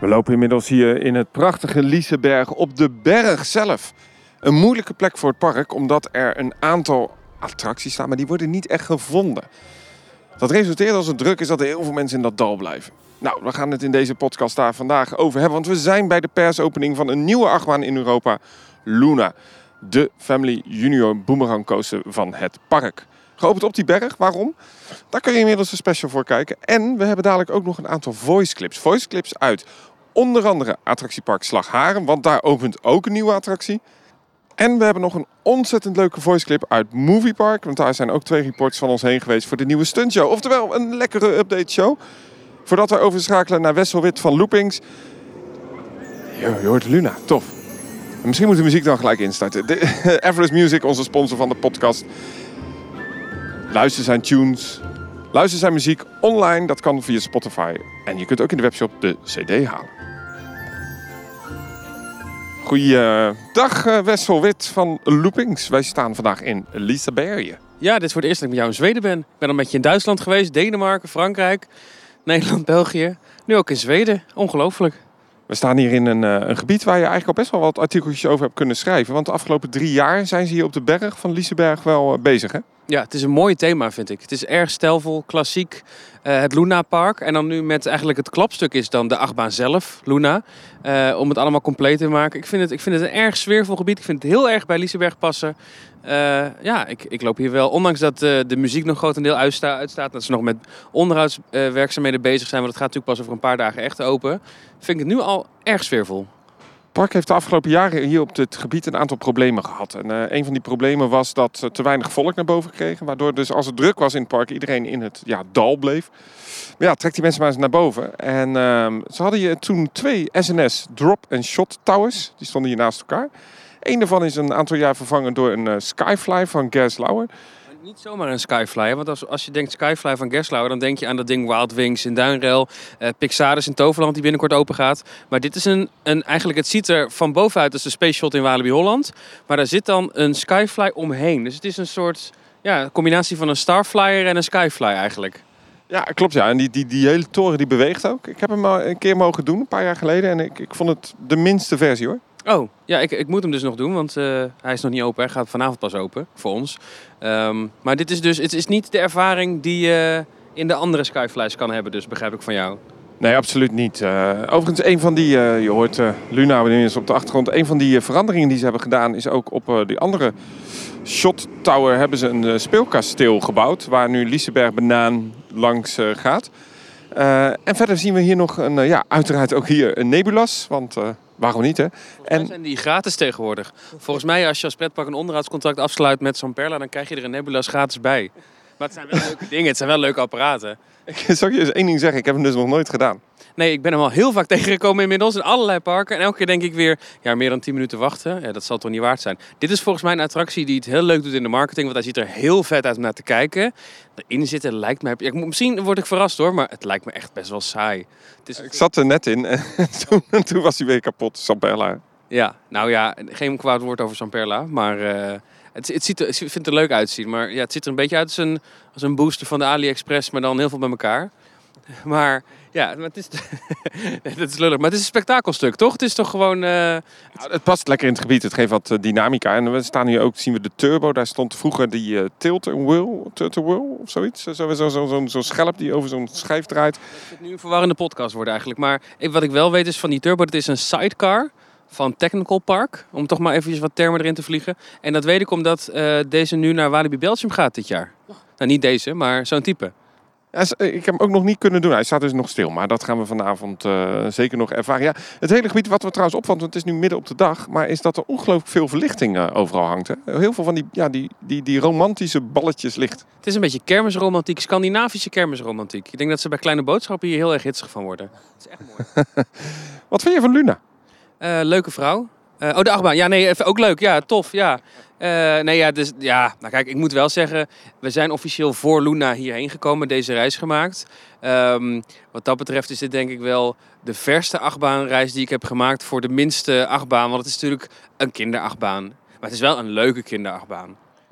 We lopen inmiddels hier in het prachtige Liseberg op de berg zelf. Een moeilijke plek voor het park, omdat er een aantal attracties staan, maar die worden niet echt gevonden. Dat resulteert als het druk is dat er heel veel mensen in dat dal blijven. Nou, we gaan het in deze podcast daar vandaag over hebben, want we zijn bij de persopening van een nieuwe achtbaan in Europa, Luna. De Family Junior Boomerang Coaster van het park. Geopend op die berg. Waarom? Daar kun je inmiddels een special voor kijken. En we hebben dadelijk ook nog een aantal voice clips. Voice clips uit onder andere attractiepark Slagharen, want daar opent ook een nieuwe attractie. En we hebben nog een ontzettend leuke voice clip uit Moviepark, want daar zijn ook 2 reports van ons heen geweest voor de nieuwe stuntshow. Oftewel, een lekkere update show. Voordat we overschakelen naar Wessel Wit van Loopings. Je hoort Luna, tof. En misschien moet de muziek dan gelijk instarten. Everest Music, onze sponsor van de podcast. Luister zijn tunes, luister zijn muziek online. Dat kan via Spotify. En je kunt ook in de webshop de CD halen. Goeiedag Wessel Wit van Loopings. Wij staan vandaag in Liseberg. Ja, dit is voor het eerst dat ik met jou in Zweden ben. Ik ben al met je in Duitsland geweest, Denemarken, Frankrijk, Nederland, België. Nu ook in Zweden. Ongelooflijk. We staan hier in een gebied waar je eigenlijk al best wel wat artikeltjes over hebt kunnen schrijven. Want de afgelopen 3 jaar zijn ze hier op de berg van Liseberg wel bezig, hè? Ja, het is een mooi thema, vind ik. Het is erg stijlvol, klassiek. Het Luna Park. En dan nu met eigenlijk het klapstuk is dan de achtbaan zelf, Luna. Om het allemaal compleet te maken. Ik vind het een erg sfeervol gebied. Ik vind het heel erg bij Liseberg passen. Ik loop hier wel. Ondanks dat de muziek nog grotendeel uitstaat. Dat ze nog met onderhoudswerkzaamheden bezig zijn. Want het gaat natuurlijk pas over een paar dagen echt open. Vind ik het nu al erg sfeervol. Het park heeft de afgelopen jaren hier op dit gebied een aantal problemen gehad. En een van die problemen was dat ze te weinig volk naar boven kregen. Waardoor dus als het druk was in het park iedereen in het dal bleef. Maar ja, trek die mensen maar eens naar boven. En ze hadden hier toen 2 SNS drop- en shot towers. Die stonden hier naast elkaar. Eén daarvan is een aantal jaar vervangen door een Skyfly van Gerstlauer. Niet zomaar een Skyfly, want als je denkt Skyfly van Gerstlauer, dan denk je aan dat ding Wild Wings in Duinrel, Pixaris in Toverland die binnenkort open gaat. Maar dit is eigenlijk, het ziet er van bovenuit als de Space Shot in Walibi Holland, maar daar zit dan een Skyfly omheen. Dus het is een soort combinatie van een Starflyer en een Skyfly eigenlijk. Ja, klopt ja. En die hele toren die beweegt ook. Ik heb hem al een keer mogen doen, een paar jaar geleden. En ik vond het de minste versie hoor. Oh, ja, ik moet hem dus nog doen, want hij is nog niet open. Hij gaat vanavond pas open, voor ons. Maar dit is dus, het is niet de ervaring die je in de andere Skyflies kan hebben, dus begrijp ik van jou. Nee, absoluut niet. Overigens, een van die, je hoort Luna eens op de achtergrond. Een van die veranderingen die ze hebben gedaan is ook op die andere Shot Tower hebben ze een speelkasteel gebouwd. Waar nu Liseberg Banaan langs gaat. En verder zien we hier nog uiteraard ook hier een Nebulas, want... waarom niet, hè? Volgens mij zijn die gratis tegenwoordig. Volgens mij, als je als pretpark een onderhoudscontract afsluit met Zamperla, dan krijg je er een Nebulas gratis bij. Maar het zijn wel leuke dingen, het zijn wel leuke apparaten. Zal ik je eens 1 ding zeggen? Ik heb hem dus nog nooit gedaan. Nee, ik ben hem al heel vaak tegengekomen inmiddels in allerlei parken. En elke keer denk ik weer, meer dan 10 minuten wachten. Ja, dat zal toch niet waard zijn. Dit is volgens mij een attractie die het heel leuk doet in de marketing. Want hij ziet er heel vet uit om naar te kijken. Erin zitten lijkt mij... misschien word ik verrast hoor, maar het lijkt me echt best wel saai. Ik zat er net in en toen was hij weer kapot, Zamperla. Ja, nou ja, geen kwaad woord over Zamperla, maar... Ik vind het er leuk uitzien, maar ja, het ziet er een beetje uit als een booster van de AliExpress, maar dan heel veel bij elkaar. Maar ja, het is, dat is lullig. Maar het is een spektakelstuk, toch? Het is toch gewoon... Het past lekker in het gebied, het geeft wat dynamica. En we staan hier ook, zien we de turbo. Daar stond vroeger die Turtle Whirl of zoiets. Zo'n schelp die over zo'n schijf draait. Het zit nu een verwarrende podcast worden eigenlijk. Maar wat ik wel weet is van die turbo, dat is een sidecar van Technical Park. Om toch maar eventjes wat termen erin te vliegen. En dat weet ik omdat deze nu naar Walibi Belgium gaat dit jaar. Nou, niet deze, maar zo'n type. Ja, ik heb hem ook nog niet kunnen doen. Hij staat dus nog stil, maar dat gaan we vanavond zeker nog ervaren. Ja, het hele gebied, wat we trouwens opvalt, want het is nu midden op de dag, maar is dat er ongelooflijk veel verlichting overal hangt. Hè? Heel veel van die romantische balletjes licht. Het is een beetje kermisromantiek, Scandinavische kermisromantiek. Ik denk dat ze bij Kleine Boodschappen hier heel erg hitsig van worden. Het is echt mooi. Wat vind je van Luna? Leuke vrouw. De achtbaan. Ja, nee, ook leuk. Ja, tof. Ja. Kijk, ik moet wel zeggen, we zijn officieel voor Luna hierheen gekomen, deze reis gemaakt. Wat dat betreft is dit denk ik wel de verste achtbaanreis die ik heb gemaakt voor de minste achtbaan. Want het is natuurlijk een kinderachtbaan. Maar het is wel een leuke kinderachtbaan.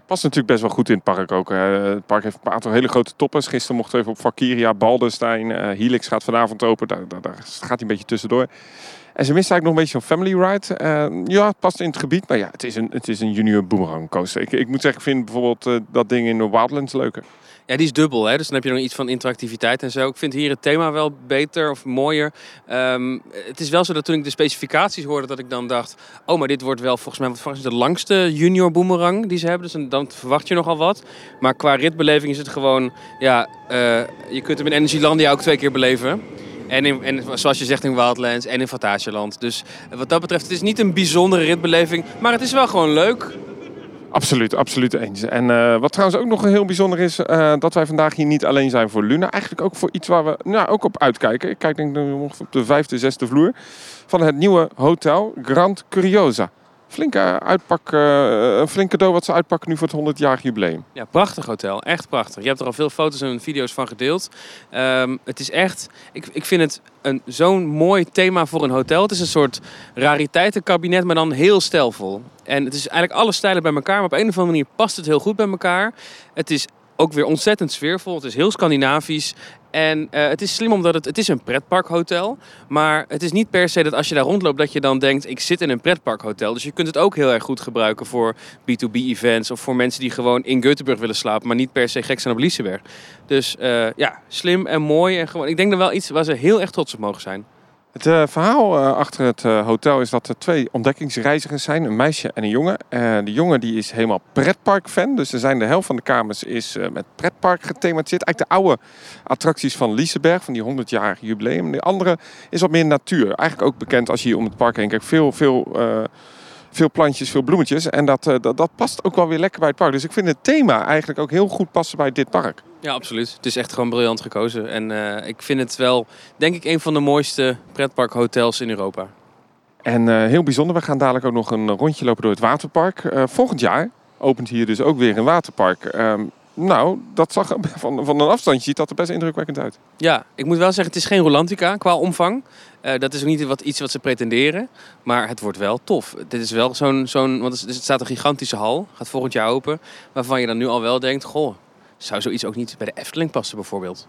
Past natuurlijk best wel goed in het park ook. Het park heeft een aantal hele grote toppers. Gisteren mochten we even op Valkyria, Balderstein. Helix gaat vanavond open. Daar gaat hij een beetje tussendoor. En ze mist eigenlijk nog een beetje zo'n family ride. Ja, het past in het gebied. Maar ja, het is een junior boomerang coaster. Ik moet zeggen, ik vind bijvoorbeeld dat ding in de Wildlands leuker. Ja, die is dubbel, hè? Dus dan heb je nog iets van interactiviteit en zo. Ik vind hier het thema wel beter of mooier. Het is wel zo dat toen ik de specificaties hoorde, dat ik dan dacht... oh, maar dit wordt wel volgens mij de langste junior boomerang die ze hebben. Dus dan verwacht je nogal wat. Maar qua ritbeleving is het gewoon... ja, je kunt hem in Energylandia ook 2 keer beleven. En zoals je zegt in Wildlands en in Fantasieland. Dus wat dat betreft, het is niet een bijzondere ritbeleving. Maar het is wel gewoon leuk. Absoluut eens. En wat trouwens ook nog heel bijzonder is, dat wij vandaag hier niet alleen zijn voor Luna. Eigenlijk ook voor iets waar we ook op uitkijken. Ik kijk denk ik nog op de 5e, 6e vloer van het nieuwe hotel Grand Curiosa. Flink een flink cadeau wat ze uitpakken nu voor het 100-jarig jubileum. Ja, prachtig hotel. Echt prachtig. Je hebt er al veel foto's en video's van gedeeld. Het is echt... Ik vind het zo'n mooi thema voor een hotel. Het is een soort rariteitenkabinet, maar dan heel stijlvol. En het is eigenlijk alle stijlen bij elkaar. Maar op een of andere manier past het heel goed bij elkaar. Het is ook weer ontzettend sfeervol. Het is heel Scandinavisch. En het is slim omdat het is een pretparkhotel. Maar het is niet per se dat als je daar rondloopt dat je dan denkt... ik zit in een pretparkhotel. Dus je kunt het ook heel erg goed gebruiken voor B2B-events... of voor mensen die gewoon in Göteborg willen slapen... maar niet per se gek zijn op Liseberg. Dus slim en mooi. En gewoon, ik denk dat wel iets waar ze heel erg trots op mogen zijn. Het verhaal achter het hotel is dat er 2 ontdekkingsreizigers zijn, een meisje en een jongen. De jongen die is helemaal pretparkfan, dus de helft van de kamers is met pretpark gethematiseerd. Eigenlijk de oude attracties van Liseberg, van die 100-jarig jubileum. De andere is wat meer natuur. Eigenlijk ook bekend als je hier om het park heen kijkt. Veel plantjes, veel bloemetjes. En dat past ook wel weer lekker bij het park. Dus ik vind het thema eigenlijk ook heel goed passen bij dit park. Ja, absoluut. Het is echt gewoon briljant gekozen. En ik vind het wel, denk ik, een van de mooiste pretparkhotels in Europa. En heel bijzonder, we gaan dadelijk ook nog een rondje lopen door het waterpark. Volgend jaar opent hier dus ook weer een waterpark. Dat zag van een afstandje ziet dat er best indrukwekkend uit. Ja, ik moet wel zeggen, het is geen Rolantica qua omvang. Dat is ook niet iets wat ze pretenderen. Maar het wordt wel tof. Dit is wel want er staat een gigantische hal. Gaat volgend jaar open. Waarvan je dan nu al wel denkt, goh, zou zoiets ook niet bij de Efteling passen bijvoorbeeld?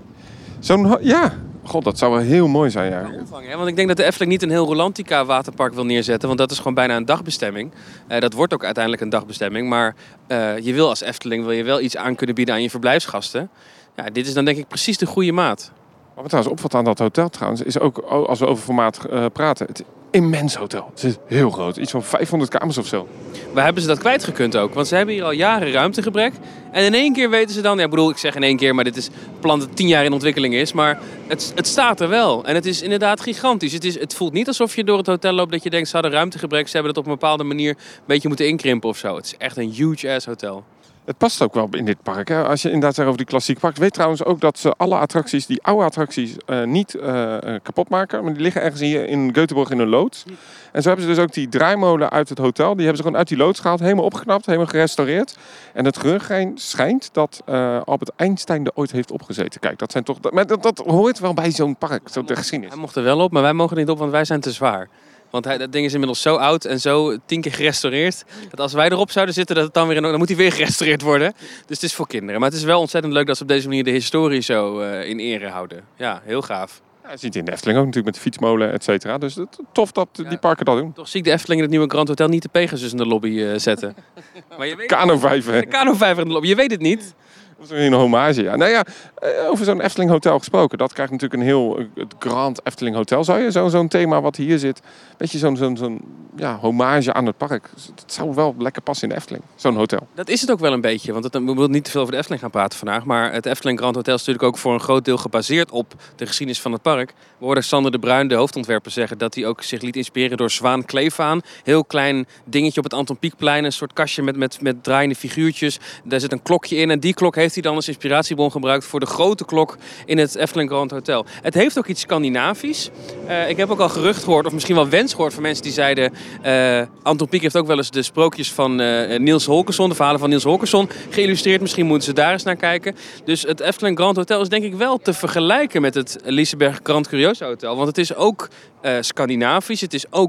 Dat zou wel heel mooi zijn. Ja. Omvang, hè? Want ik denk dat de Efteling niet een heel Rolantica waterpark wil neerzetten. Want dat is gewoon bijna een dagbestemming. Dat wordt ook uiteindelijk een dagbestemming. Maar je wil als Efteling wel iets aan kunnen bieden aan je verblijfsgasten. Ja, dit is dan denk ik precies de goede maat. Wat me trouwens opvalt aan dat hotel trouwens, is ook, als we over formaat praten, het immens hotel. Het is heel groot. Iets van 500 kamers of zo. Waar hebben ze dat kwijtgekund ook? Want ze hebben hier al jaren ruimtegebrek. En in één keer weten ze dan... ik zeg in één keer, maar dit is een plan dat 10 jaar in ontwikkeling is. Maar het staat er wel. En het is inderdaad gigantisch. Het voelt niet alsof je door het hotel loopt dat je denkt... ze hadden ruimtegebrek, ze hebben het op een bepaalde manier een beetje moeten inkrimpen of zo. Het is echt een huge-ass hotel. Het past ook wel in dit park. Hè? Als je inderdaad zegt over die klassieke park. Weet trouwens ook dat ze alle attracties, die oude attracties, niet kapot maken. Maar die liggen ergens hier in Göteborg in een loods. En zo hebben ze dus ook die draaimolen uit het hotel. Die hebben ze gewoon uit die loods gehaald. Helemaal opgeknapt, helemaal gerestaureerd. En het gerucht schijnt dat Albert Einstein er ooit heeft opgezeten. Kijk, dat zijn toch... Maar dat hoort wel bij zo'n park, zo de geschiedenis. Hij mocht er wel op, maar wij mogen er niet op, want wij zijn te zwaar. Want dat ding is inmiddels zo oud en zo 10 keer gerestaureerd. Dat als wij erop zouden zitten, dan moet hij weer gerestaureerd worden. Dus het is voor kinderen. Maar het is wel ontzettend leuk dat ze op deze manier de historie zo in ere houden. Ja, heel gaaf. Ja, je ziet in de Efteling ook natuurlijk met de fietsmolen, et cetera. Dus tof dat die parken dat doen. Toch zie ik de Efteling in het nieuwe Grand Hotel niet de Pegasus in de lobby zetten. Maar je weet Kano-vijver. De Kano-vijver in de lobby, je weet het niet. Dat is een hommage, ja. Nou ja, over zo'n Efteling Hotel gesproken. Dat krijgt natuurlijk het Grand Efteling Hotel. Zou je zo'n thema wat hier zit, beetje zo'n hommage aan het park. Het zou wel lekker passen in de Efteling, zo'n hotel. Dat is het ook wel een beetje, want we willen niet te veel over de Efteling gaan praten vandaag. Maar het Efteling Grand Hotel is natuurlijk ook voor een groot deel gebaseerd op de geschiedenis van het park. We hoorden Sander de Bruin, de hoofdontwerper, zeggen dat hij ook zich liet inspireren door Zwaan Kleefaan. Heel klein dingetje op het Anton Pieckplein, een soort kastje met draaiende figuurtjes. Daar zit een klokje in en die klok heeft hij dan als inspiratiebron gebruikt voor de grote klok in het Efteling Grand Hotel. Het heeft ook iets Scandinavisch. Ik heb ook al gerucht gehoord, of misschien wel wens gehoord van mensen die zeiden... Anton Pieck heeft ook wel eens de sprookjes van Niels Holgersson, de verhalen van Niels Holgersson, geïllustreerd. Misschien moeten ze daar eens naar kijken. Dus het Efteling Grand Hotel is denk ik wel te vergelijken met het Liseberg Grand Curiosa Hotel. Want het is ook Scandinavisch, het is ook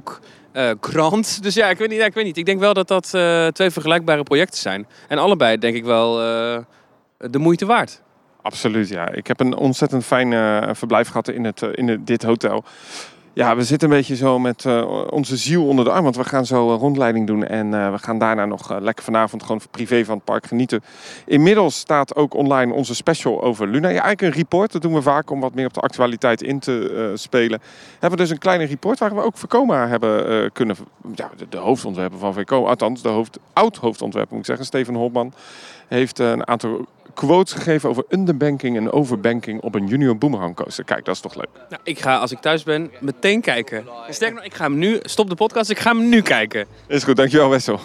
Grant. Dus ja, ik weet niet. Ik denk wel dat dat 2 vergelijkbare projecten zijn. En allebei denk ik wel de moeite waard. Absoluut, ja. Ik heb een ontzettend fijn verblijf gehad in dit hotel. Ja, we zitten een beetje zo met onze ziel onder de arm. Want we gaan zo een rondleiding doen. En we gaan daarna nog lekker vanavond gewoon privé van het park genieten. Inmiddels staat ook online onze special over Luna. Ja, eigenlijk een report. Dat doen we vaak om wat meer op de actualiteit in te spelen. Hebben we dus een kleine report waar we ook Vekoma hebben kunnen... Ja, de hoofdontwerper van Vekoma. Althans, de oud-hoofdontwerper moet ik zeggen. Steven Holtman heeft een aantal quotes gegeven over underbanking en overbanking op een Junior Boomerang coaster. Kijk, dat is toch leuk. Nou, ik ga, als ik thuis ben, meteen kijken. Sterker nog, ik ga hem nu... Stop de podcast, ik ga hem nu kijken. Is goed, dankjewel Wessel.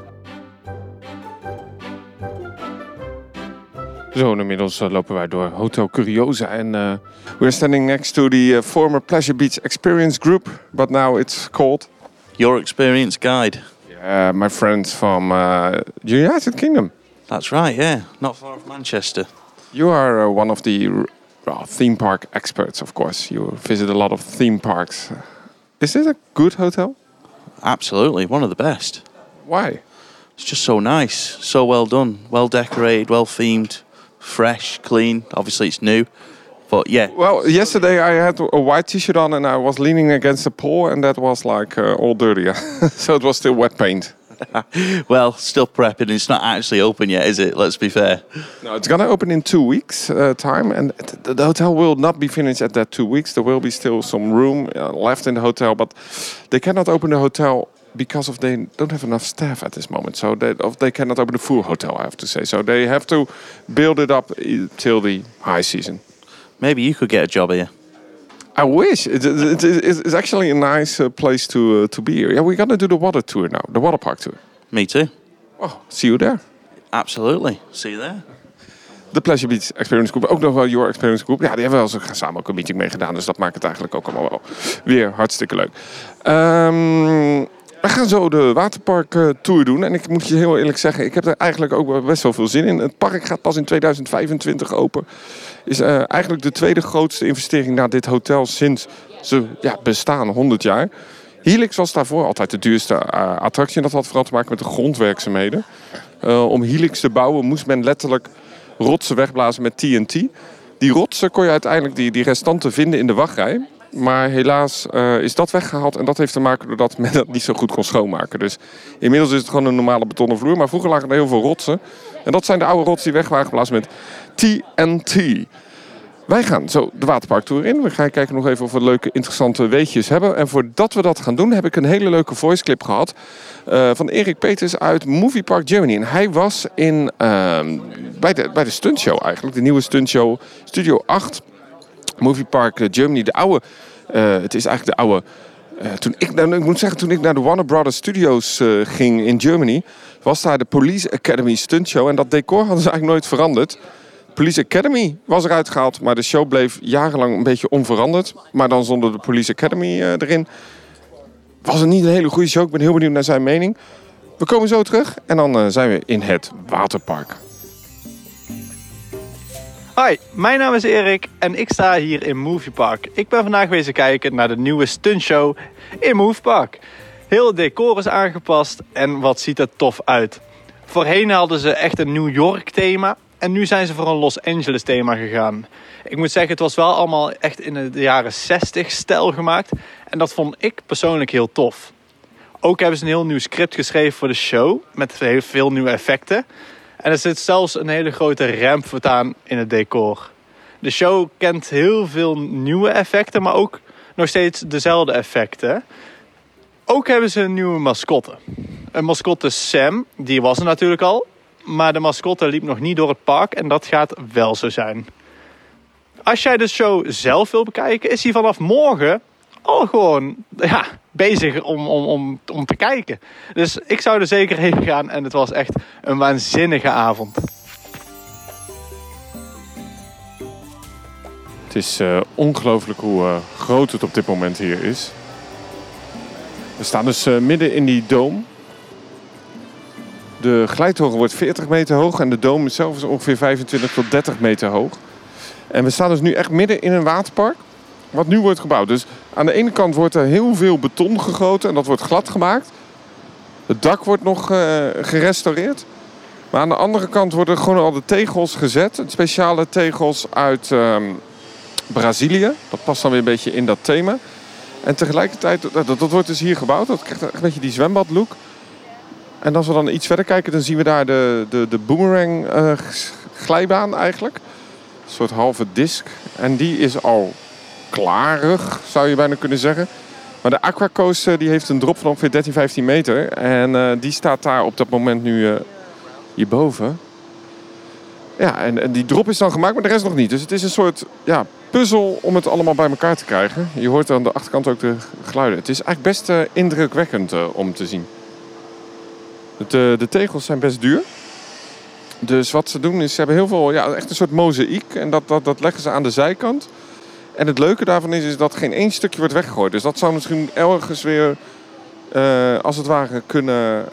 Zo, inmiddels lopen wij door Hotel Curiosa en we're standing next to the former Pleasure Beach Experience Group, but now it's called... Your Experience Guide. Yeah, my friends from the United Kingdom. That's right, yeah. Not far from Manchester. You are one of the theme park experts, of course. You visit a lot of theme parks. Is this a good hotel? Absolutely, one of the best. Why? It's just so nice, so well done, well decorated, well themed, fresh, clean. Obviously it's new, but yeah. Well, yesterday I had a white t-shirt on and I was leaning against the pole and that was like all dirty. So it was still wet paint. Well, still prepping. It's not actually open yet, is it? Let's be fair. No, it's going to open in 2 weeks' time. And the hotel will not be finished at that 2 weeks. There will be still some room left in the hotel. But they cannot open the hotel because they don't have enough staff at this moment. So they cannot open the full hotel, I have to say. So they have to build it up till the high season. Maybe you could get a job here. I wish. It's actually a nice place to be here. Yeah, we're going to do the water tour now. The water park tour. Me too. Oh, see you there. Absolutely. See you there. De Pleasure Beach Experience Group. Ook nog wel Your Experience Group. Ja, die hebben we wel eens samen ook een meeting mee gedaan. Dus dat maakt het eigenlijk ook allemaal wel weer hartstikke leuk. We gaan zo de waterpark tour doen. En ik moet je heel eerlijk zeggen, ik heb er eigenlijk ook best wel veel zin in. Het park gaat pas in 2025 open. Is eigenlijk de tweede grootste investering naar dit hotel sinds ze bestaan, 100 jaar. Helix was daarvoor altijd de duurste attractie. En dat had vooral te maken met de grondwerkzaamheden. Om Helix te bouwen moest men letterlijk rotsen wegblazen met TNT. Die rotsen kon je uiteindelijk, die restanten, vinden in de wachtrij. Maar helaas is dat weggehaald. En dat heeft te maken doordat men dat niet zo goed kon schoonmaken. Dus inmiddels is het gewoon een normale betonnen vloer. Maar vroeger lagen er heel veel rotsen. En dat zijn de oude rotsen die weg waren geblazen met TNT. Wij gaan zo de waterparktour in. We gaan kijken nog even of we leuke, interessante weetjes hebben. En voordat we dat gaan doen, heb ik een hele leuke voice clip gehad. Van Erik Peters uit Movie Park Germany. En hij was bij de stuntshow eigenlijk. De nieuwe stuntshow Studio 8. Movie Park Germany. De oude, het is eigenlijk de oude... Toen ik naar de Warner Brothers Studios ging in Germany, was daar de Police Academy stuntshow. En dat decor hadden ze eigenlijk nooit veranderd. Police Academy was eruit gehaald, maar de show bleef jarenlang een beetje onveranderd. Maar dan zonder de Police Academy erin. Was het niet een hele goede show. Ik ben heel benieuwd naar zijn mening. We komen zo terug en dan zijn we in het waterpark. Hoi, mijn naam is Erik en ik sta hier in Movie Park. Ik ben vandaag wezen kijken naar de nieuwe stuntshow in Movie Park. Heel het decor is aangepast en wat ziet er tof uit. Voorheen hadden ze echt een New York thema en nu zijn ze voor een Los Angeles thema gegaan. Ik moet zeggen, het was wel allemaal echt in de jaren 60 stijl gemaakt en dat vond ik persoonlijk heel tof. Ook hebben ze een heel nieuw script geschreven voor de show met heel veel nieuwe effecten. En er zit zelfs een hele grote ramp voortaan in het decor. De show kent heel veel nieuwe effecten, maar ook nog steeds dezelfde effecten. Ook hebben ze een nieuwe mascotte. Een mascotte Sam, die was er natuurlijk al. Maar de mascotte liep nog niet door het park en dat gaat wel zo zijn. Als jij de show zelf wil bekijken, is hij vanaf morgen al gewoon bezig om te kijken. Dus ik zou er zeker heen gaan en het was echt een waanzinnige avond. Het is ongelooflijk hoe groot het op dit moment hier is. We staan dus midden in die doom. De glijtoren wordt 40 meter hoog en de doom zelf is ongeveer 25 tot 30 meter hoog. En we staan dus nu echt midden in een waterpark. wat nu wordt gebouwd. Dus aan de ene kant wordt er heel veel beton gegoten en dat wordt glad gemaakt. Het dak wordt nog gerestaureerd. Maar aan de andere kant worden gewoon al de tegels gezet. Speciale tegels uit Brazilië. Dat past dan weer een beetje in dat thema. En tegelijkertijd, dat wordt dus hier gebouwd. Dat krijgt echt een beetje die zwembadlook. En als we dan iets verder kijken, dan zien we daar de boomerang glijbaan eigenlijk. Een soort halve disc. En die is al klarig, zou je bijna kunnen zeggen. Maar de Aquacoaster die heeft een drop van ongeveer 13, 15 meter. En die staat daar op dat moment nu hierboven. Ja, en die drop is dan gemaakt, maar de rest nog niet. Dus het is een soort puzzel om het allemaal bij elkaar te krijgen. Je hoort aan de achterkant ook de geluiden. Het is eigenlijk best indrukwekkend om te zien. De tegels zijn best duur. Dus wat ze doen is, ze hebben heel veel, echt een soort mozaïek. En dat leggen ze aan de zijkant. En het leuke daarvan is dat geen één stukje wordt weggegooid. Dus dat zou misschien ergens weer, als het ware, kunnen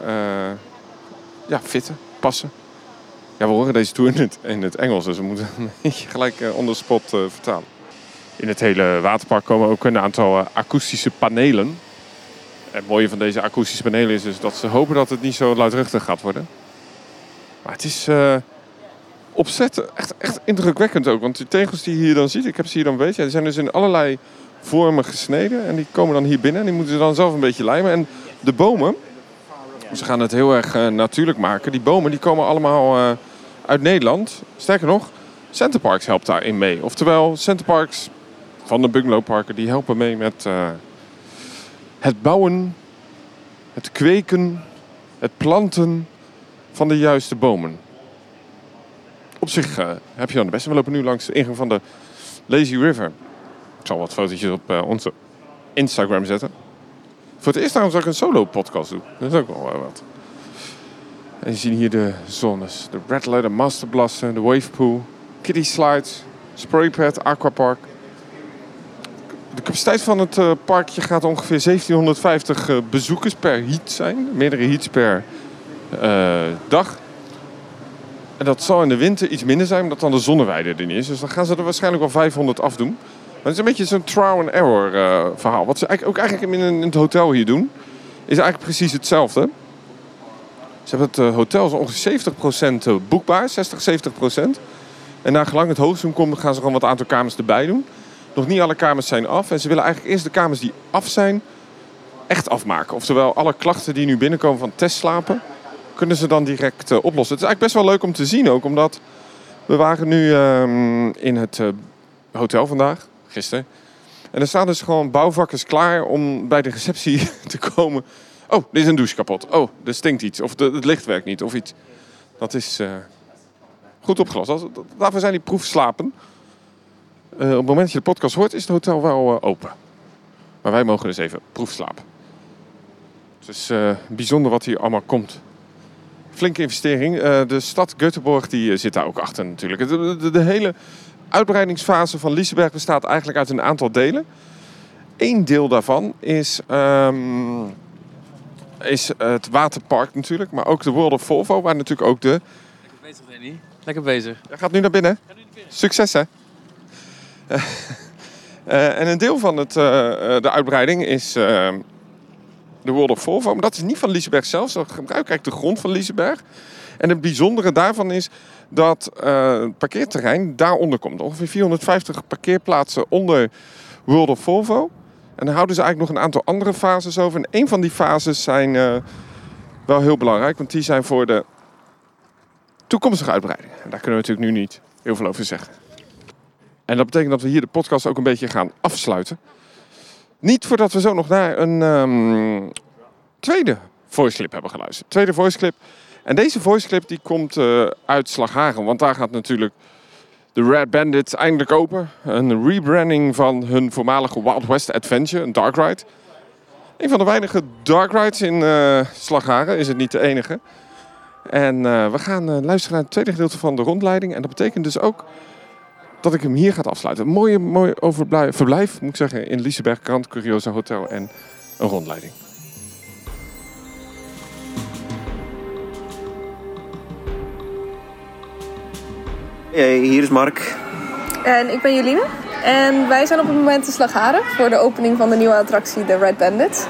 fitten, passen. Ja, we horen deze tour in het Engels, dus we moeten een beetje gelijk on the spot vertalen. In het hele waterpark komen ook een aantal akoestische panelen. En het mooie van deze akoestische panelen is dus dat ze hopen dat het niet zo luidruchtig gaat worden. Maar het is opzet echt indrukwekkend ook. Want die tegels die je hier dan ziet, ik heb ze hier dan een beetje, die zijn dus in allerlei vormen gesneden. En die komen dan hier binnen en die moeten ze dan zelf een beetje lijmen. En de bomen, ze gaan het heel erg natuurlijk maken. Die bomen die komen allemaal uit Nederland. Sterker nog, Centerparks helpt daarin mee. Oftewel, Centerparks van de bungalowparken, die helpen mee met het bouwen, het kweken, het planten van de juiste bomen. Op zich heb je dan de beste. We lopen nu langs de ingang van de Lazy River. Ik zal wat fotootjes op onze Instagram zetten. Voor het eerst trouwens dat ik een solo podcast doe. Dat is ook wel wat. En je ziet hier de zones. De Rattler, de Master Blaster, de Wave Pool, Kiddie Slides, Spraypad, Aquapark. De capaciteit van het parkje gaat ongeveer 1750 bezoekers per heat zijn. Meerdere heats per dag. En dat zal in de winter iets minder zijn, omdat dan de zonneweide er niet is. Dus dan gaan ze er waarschijnlijk wel 500 afdoen. Maar het is een beetje zo'n trial and error verhaal. Wat ze eigenlijk in het hotel hier doen, is eigenlijk precies hetzelfde. Ze hebben het hotel is ongeveer 70% boekbaar, 60-70%. En naar gelang het hoogzoom komt, gaan ze gewoon wat aantal kamers erbij doen. Nog niet alle kamers zijn af. En ze willen eigenlijk eerst de kamers die af zijn, echt afmaken. Oftewel, alle klachten die nu binnenkomen van testslapen, kunnen ze dan direct oplossen. Het is eigenlijk best wel leuk om te zien ook, omdat we waren nu in het hotel vandaag, gisteren. En er staan dus gewoon bouwvakkers klaar om bij de receptie te komen. Oh, er is een douche kapot. Oh, er stinkt iets. Of het licht werkt niet. Of iets. Dat is goed opgelost. Daarvoor zijn die proefslapen. Op het moment dat je de podcast hoort, is het hotel wel open. Maar wij mogen dus even proefslapen. Het is bijzonder wat hier allemaal komt. Flinke investering. De stad Göteborg die zit daar ook achter natuurlijk. De hele uitbreidingsfase van Liseberg bestaat eigenlijk uit een aantal delen. Eén deel daarvan is het waterpark natuurlijk. Maar ook de World of Volvo, waar natuurlijk ook de... Lekker bezig, Danny. Lekker bezig. Jij gaat nu naar binnen. Succes, hè? En een deel van de uitbreiding is de World of Volvo. Maar dat is niet van Liseberg zelf. Ze gebruiken eigenlijk de grond van Liseberg. En het bijzondere daarvan is dat het parkeerterrein daaronder komt. Ongeveer 450 parkeerplaatsen onder World of Volvo. En dan houden ze eigenlijk nog een aantal andere fases over. En een van die fases zijn wel heel belangrijk. Want die zijn voor de toekomstige uitbreiding. En daar kunnen we natuurlijk nu niet heel veel over zeggen. En dat betekent dat we hier de podcast ook een beetje gaan afsluiten. Niet voordat we zo nog naar een tweede voice clip hebben geluisterd. Tweede voice clip. En deze voice clip die komt uit Slagharen. Want daar gaat natuurlijk de Red Bandit eindelijk open. Een rebranding van hun voormalige Wild West Adventure, een dark ride. Een van de weinige dark rides in Slagharen, is het niet de enige. En we gaan luisteren naar het tweede gedeelte van de rondleiding. En dat betekent dus ook dat ik hem hier ga afsluiten. Een mooi verblijf, moet ik zeggen, in Liseberg, Grand Curiosa Hotel en een rondleiding. Hey, hier is Mark. En ik ben Jeline. En wij zijn op het moment in Slagharen voor de opening van de nieuwe attractie, de Red Bandit.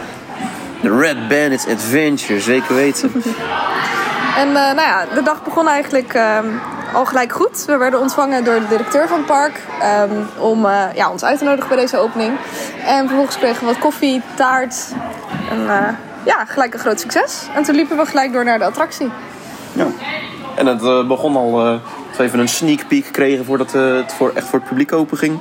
De Red Bandit Adventure, zeker weten. En de dag begon eigenlijk al gelijk goed. We werden ontvangen door de directeur van het park om ons uit te nodigen bij deze opening. En vervolgens kregen we wat koffie, taart en gelijk een groot succes. En toen liepen we gelijk door naar de attractie. Ja. En het begon al, dat we even een sneak peek kregen voordat het echt voor het publiek open ging.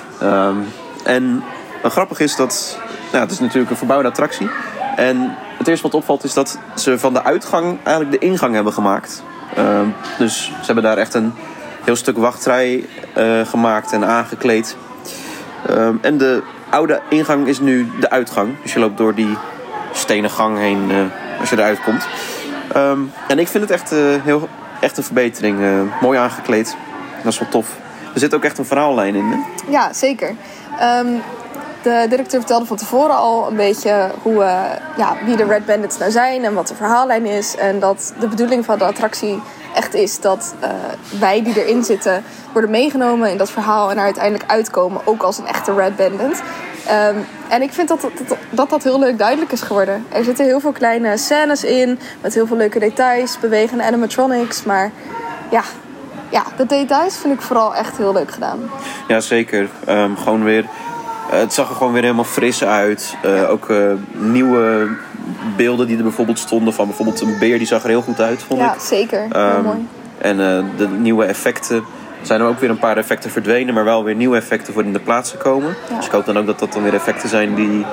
En wat grappig is dat, het is natuurlijk een verbouwde attractie. En het eerste wat opvalt is dat ze van de uitgang eigenlijk de ingang hebben gemaakt. Dus ze hebben daar echt een heel stuk wachtrij gemaakt en aangekleed. En de oude ingang is nu de uitgang. Dus je loopt door die stenen gang heen als je eruit komt. En ik vind het echt een verbetering. Mooi aangekleed. Dat is wel tof. Er zit ook echt een verhaallijn in, hè? Ja, zeker. De directeur vertelde van tevoren al een beetje wie de Red Bandits nou zijn en wat de verhaallijn is. En dat de bedoeling van de attractie echt is dat wij die erin zitten worden meegenomen in dat verhaal en er uiteindelijk uitkomen, ook als een echte Red Bandit. En ik vind dat heel leuk duidelijk is geworden. Er zitten heel veel kleine scènes in met heel veel leuke details, bewegende animatronics, maar de details vind ik vooral echt heel leuk gedaan. Ja, zeker. Gewoon weer... Het zag er gewoon weer helemaal fris uit. Ook nieuwe beelden die er bijvoorbeeld stonden. Van bijvoorbeeld een beer, die zag er heel goed uit, vond ik. Ja, zeker. Heel mooi. En de nieuwe effecten. Er zijn er ook weer een paar effecten verdwenen. Maar wel weer nieuwe effecten voor in de plaats gekomen. Ja. Dus ik hoop dan ook dat dat dan weer effecten zijn die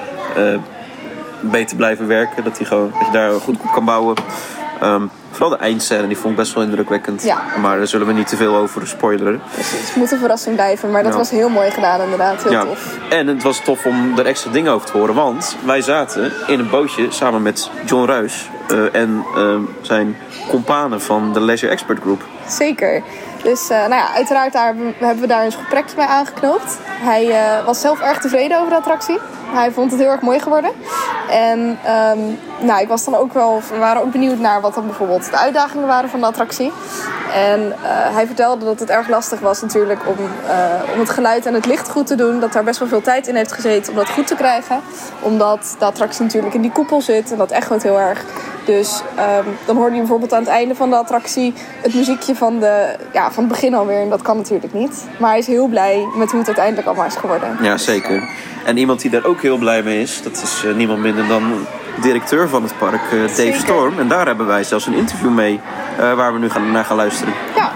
beter blijven werken. Dat je daar goed op kan bouwen. Vooral de eindscène, die vond ik best wel indrukwekkend. Ja. Maar daar zullen we niet te veel over spoileren. Precies, het moet een verrassing blijven. Maar dat was heel mooi gedaan inderdaad. Heel tof. En het was tof om er extra dingen over te horen. Want wij zaten in een bootje samen met John Ruijs en zijn companen van de Leisure Expert Group. Zeker. Dus uiteraard hebben we daar een gesprekje mee aangeknoopt. Hij was zelf erg tevreden over de attractie. Hij vond het heel erg mooi geworden. En ik was dan ook we waren ook benieuwd naar wat dan bijvoorbeeld de uitdagingen waren van de attractie. En hij vertelde dat het erg lastig was natuurlijk om het geluid en het licht goed te doen. Dat daar best wel veel tijd in heeft gezeten om dat goed te krijgen. Omdat de attractie natuurlijk in die koepel zit en dat echoot heel erg. Dus dan hoorde je bijvoorbeeld aan het einde van de attractie het muziekje van het begin alweer. En dat kan natuurlijk niet. Maar hij is heel blij met hoe het uiteindelijk allemaal is geworden. Ja, zeker. En iemand die daar ook heel blij mee is, dat is niemand minder dan de directeur van het park, Dave Storm. En daar hebben wij zelfs een interview mee waar we nu naar gaan luisteren. Ja.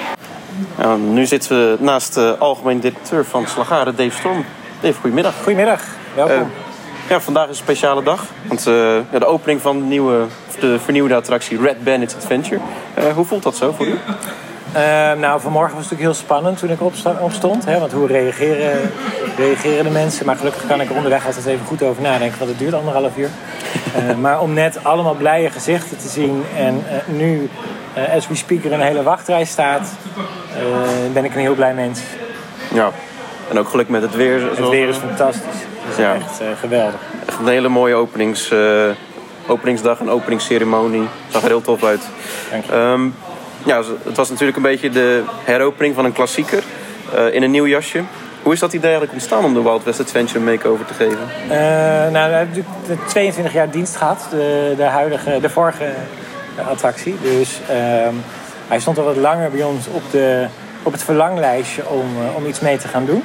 Nu zitten we naast de algemeen directeur van Slagharen, Dave Storm. Dave, goedemiddag. Goedemiddag, welkom. Vandaag is een speciale dag. Want de opening van de vernieuwde attractie Red Bandit Adventure. Hoe voelt dat zo voor u? Vanmorgen was het natuurlijk heel spannend toen ik opstond. Want hoe reageren de mensen? Maar gelukkig kan ik er onderweg altijd even goed over nadenken. Want het duurt 1,5 uur. Maar om net allemaal blije gezichten te zien. En nu, as we speak, er een hele wachtrij staat. Ben ik een heel blij mens. Ja, en ook geluk met het weer. Het weer is fantastisch. Het is echt geweldig. Echt een hele mooie openingsdag en openingsceremonie. Zag er heel tof uit. Dank je. Het was natuurlijk een beetje de heropening van een klassieker in een nieuw jasje. Hoe is dat idee eigenlijk ontstaan om de Wild West Adventure een makeover te geven? We hebben natuurlijk 22 jaar dienst gehad, de vorige attractie. Dus hij stond al wat langer bij ons op het verlanglijstje om iets mee te gaan doen.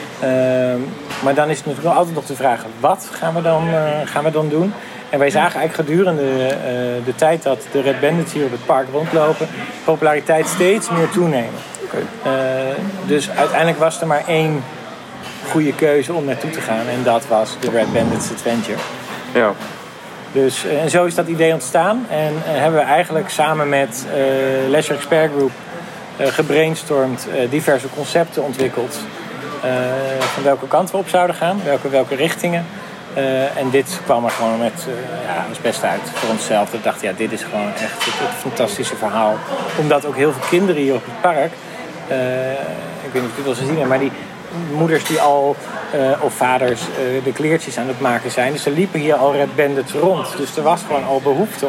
Maar dan is het natuurlijk altijd nog de vraag, wat gaan we dan doen? En wij zagen eigenlijk gedurende de tijd dat de Red Bandits hier op het park rondlopen, populariteit steeds meer toenemen. Okay. Dus uiteindelijk was er maar één goede keuze om naartoe te gaan. En dat was de Red Bandits Adventure. Ja. Dus, en zo is dat idee ontstaan. En hebben we eigenlijk samen met Leisure Expert Group gebrainstormd, diverse concepten ontwikkeld. Van welke kant we op zouden gaan, welke richtingen. En dit kwam er gewoon met als beste uit voor onszelf. We dachten, dit is gewoon echt het fantastische verhaal. Omdat ook heel veel kinderen hier op het park, ik weet niet of je het wel eens gezien hebt, maar moeders die al, of vaders, de kleertjes aan het maken zijn. Dus er liepen hier al Red Bandits rond. Dus er was gewoon al behoefte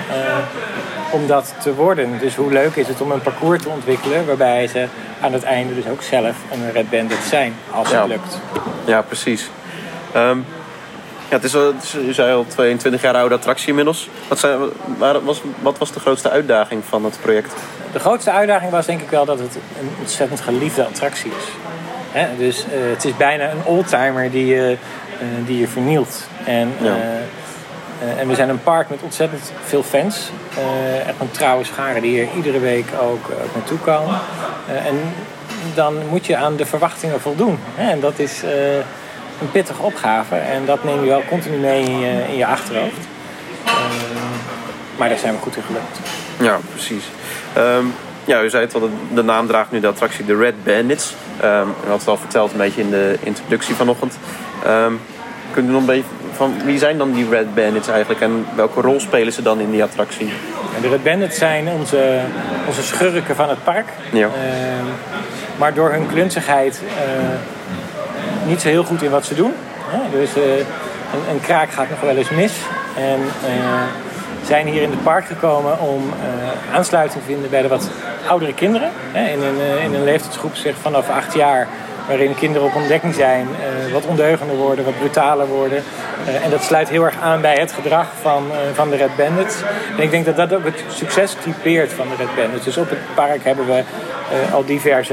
om dat te worden. Dus hoe leuk is het om een parcours te ontwikkelen waarbij ze aan het einde dus ook zelf een Red Bandit zijn, als het lukt. Ja, precies. Het is, je zei al 22 jaar oude attractie inmiddels. Wat was de grootste uitdaging van het project? De grootste uitdaging was denk ik wel dat het een ontzettend geliefde attractie is. Dus het is bijna een oldtimer die je vernielt. En we zijn een park met ontzettend veel fans. Echt een trouwe schare die hier iedere week ook naartoe komen. En dan moet je aan de verwachtingen voldoen. En dat is een pittige opgave. En dat neem je wel continu mee in je achterhoofd. Maar daar zijn we goed in gelukt. Ja, precies. U zei het al, de naam draagt nu de attractie de Red Bandits. U had het al verteld een beetje in de introductie vanochtend. Kunt u nog een beetje van wie zijn dan die Red Bandits eigenlijk en welke rol spelen ze dan in die attractie? De Red Bandits zijn onze schurken van het park. Ja. Maar door hun klunzigheid niet zo heel goed in wat ze doen. Dus een kraak gaat nog wel eens mis. En zijn hier in het park gekomen om aansluiting te vinden bij de wat oudere kinderen. In een leeftijdsgroep zeg vanaf 8 jaar, waarin kinderen op ontdekking zijn, wat ondeugender worden, wat brutaler worden. En dat sluit heel erg aan bij het gedrag van de Red Bandits. En ik denk dat dat ook het succes typeert van de Red Bandits. Dus op het park hebben we al diverse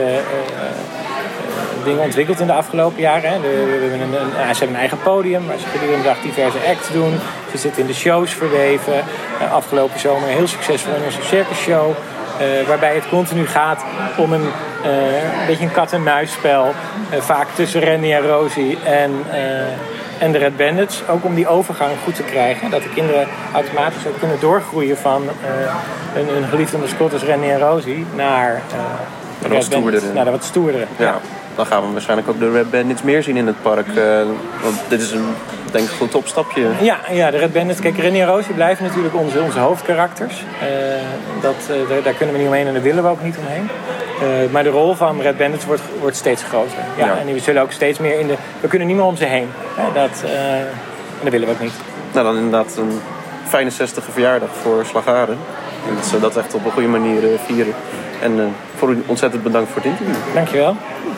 dingen ontwikkeld in de afgelopen jaren. Ze hebben een eigen podium waar ze gedurende de dag diverse acts doen. Ze zitten in de shows verweven. Afgelopen zomer heel succesvol in onze circusshow. Waarbij het continu gaat om een beetje een kat-en-muisspel. Vaak tussen Randy en Rosie en de Red Bandits. Ook om die overgang goed te krijgen. Dat de kinderen automatisch ook kunnen doorgroeien van hun geliefde mascottes Randy en Rosie naar de wat stoerdere. Ja. Dan gaan we waarschijnlijk ook de Red Bandits meer zien in het park. Want dit is denk ik een goed opstapje. Ja, de Red Bandits. Kijk, Randy en Rosie blijven natuurlijk onze hoofdkarakters. Daar kunnen we niet omheen en daar willen we ook niet omheen. Maar de rol van Red Bandits wordt steeds groter. Ja. En we zullen ook steeds meer we kunnen niet meer om ze heen. Dat willen we ook niet. Nou, dan inderdaad een fijne 60e verjaardag voor Slagharen. En dat ze dat echt op een goede manier vieren. En voor u ontzettend bedankt voor het interview. Dankjewel.